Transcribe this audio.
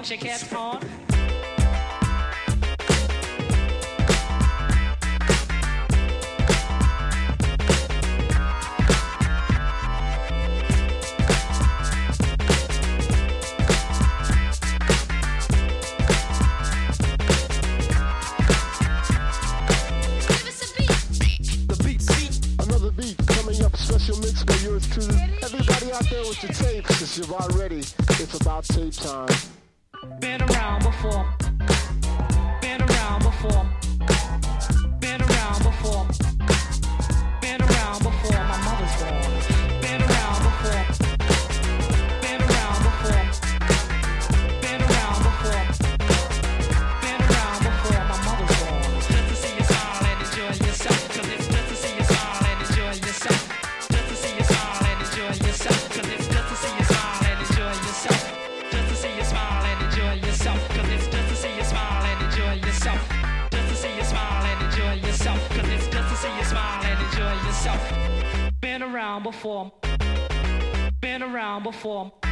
shake hats on. Special mix for yours too. Everybody out there with your tapes, since you're already, it's about tape time. Been around before. Been around before. Been around before. Been around before. My mother's born. Been around before. Been around before. Been around before. Been around before. My mother's born. Just to see you smile and enjoy yourself. 'Cause it's just to see you smile and enjoy yourself. Just to see you smile and enjoy yourself. 'Cause it's just to see you smile and enjoy yourself. Just to see you smile and enjoy yourself. 'Cause it's just to see you smile and enjoy yourself. Just to see you smile and enjoy yourself. 'Cause it's just to see you smile and enjoy yourself. Been around before. Been around before.